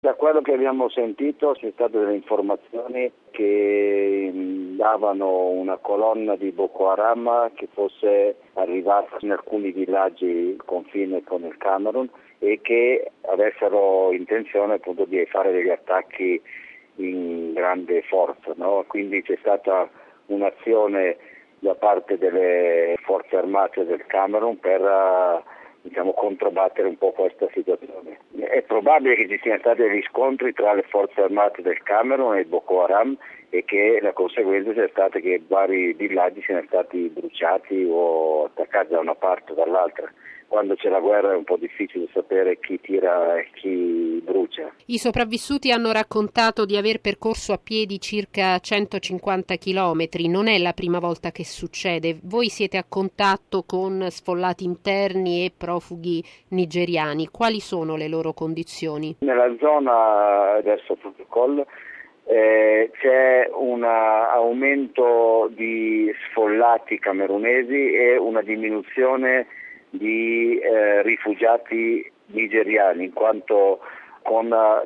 Da quello che abbiamo sentito ci sono state delle informazioni che davano una colonna di Boko Haram che fosse arrivata in alcuni villaggi al confine con il Camerun e che avessero intenzione appunto di fare degli attacchi in grande forza, no? Quindi c'è stata un'azione da parte delle forze armate del Camerun per controbattere un po' questa situazione. È probabile che ci siano stati degli scontri tra le forze armate del Camerun e Boko Haram e che la conseguenza sia stata che vari villaggi siano stati bruciati o attaccati da una parte o dall'altra. Quando c'è la guerra è un po' difficile sapere chi tira e chi brucia. I sopravvissuti hanno raccontato di aver percorso a piedi circa 150 chilometri. Non è la prima volta che succede. Voi siete a contatto con sfollati interni e profughi nigeriani. Quali sono le loro condizioni? Nella zona verso Protocollo c'è un aumento di sfollati camerunesi e una diminuzione di rifugiati nigeriani, in quanto con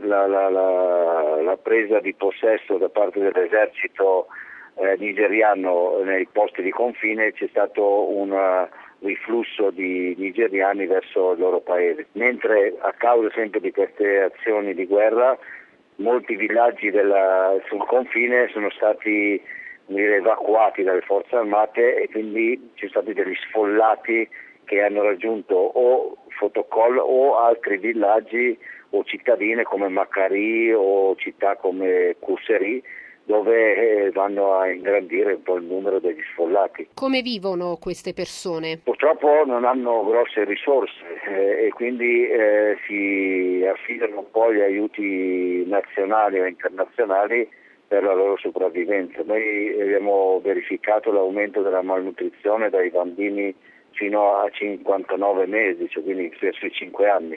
la presa di possesso da parte dell'esercito nigeriano nei posti di confine c'è stato un riflusso di nigeriani verso il loro paese, mentre a causa sempre di queste azioni di guerra molti villaggi sul confine sono stati evacuati dalle forze armate e quindi ci sono stati degli sfollati che hanno raggiunto o Fotokol o altri villaggi o cittadine come Makari o città come Kuseri, dove vanno a ingrandire un po' il numero degli sfollati. Come vivono queste persone? Purtroppo non hanno grosse risorse e quindi si affidano un po' agli aiuti nazionali o internazionali per la loro sopravvivenza. Noi abbiamo verificato l'aumento della malnutrizione dai bambini fino a 59 mesi, cioè quindi sui 5 anni.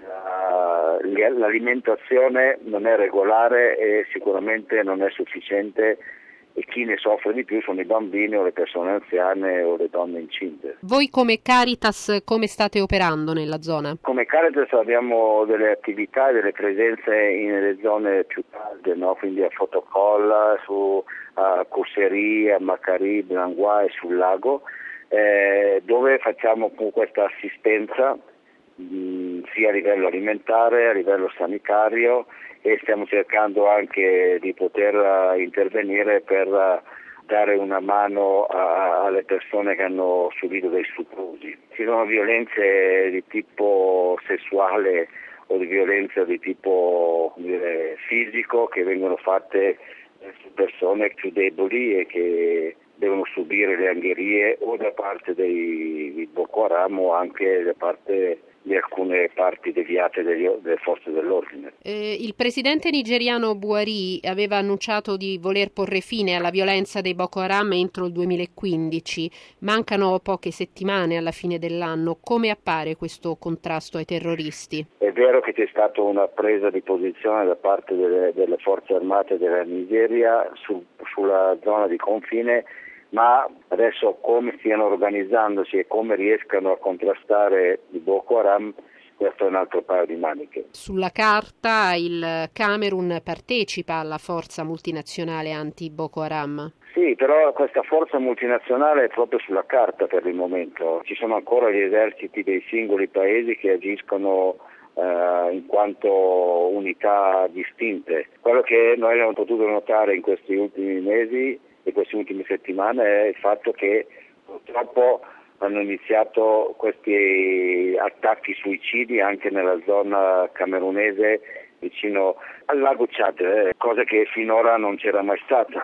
L'alimentazione non è regolare e sicuramente non è sufficiente e chi ne soffre di più sono i bambini o le persone anziane o le donne incinte. Voi come Caritas come state operando nella zona? Come Caritas abbiamo delle attività e delle presenze nelle zone più calde, no? Quindi a Fotokol, a Kuseri, a Makari, Blangwa e sul lago, dove facciamo questa assistenza sia a livello alimentare, a livello sanitario e stiamo cercando anche di poter intervenire per dare una mano alle persone che hanno subito dei soprusi. Ci sono violenze di tipo sessuale o di violenza di tipo fisico che vengono fatte su persone più deboli e che devono subire le angherie o da parte dei Boko Haram o anche da parte di alcune parti deviate delle forze dell'ordine. Il presidente nigeriano Buhari aveva annunciato di voler porre fine alla violenza dei Boko Haram entro il 2015. Mancano poche settimane alla fine dell'anno. Come appare questo contrasto ai terroristi? È vero che c'è stata una presa di posizione da parte delle forze armate della Nigeria sulla zona di confine, ma adesso come stiano organizzandosi e come riescano a contrastare il Boko Haram, questo è un altro paio di maniche. Sulla carta il Camerun partecipa alla forza multinazionale anti-Boko Haram? Sì, però questa forza multinazionale è proprio sulla carta per il momento. Ci sono ancora gli eserciti dei singoli paesi che agiscono in quanto unità distinte. Quello che noi abbiamo potuto notare in questi ultimi mesi e queste ultime settimane è il fatto che purtroppo hanno iniziato questi attacchi suicidi anche nella zona camerunese vicino al lago Chad, cosa che finora non c'era mai stata.